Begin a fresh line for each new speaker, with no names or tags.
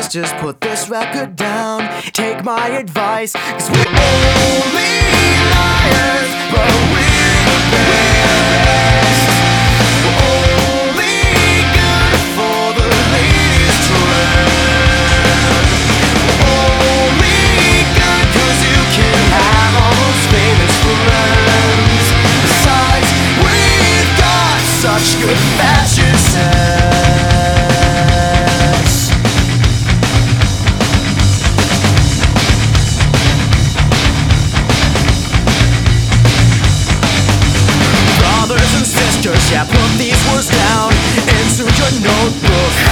Please just put this record down. Take my advice, 'cause we're only liars, but we're the best. Only good for the ladies' trend. Only good 'cause you can have all those famous friends. Besides, we've got such good fashion sense. Brothers and sisters, yeah, put these words down into your notebook.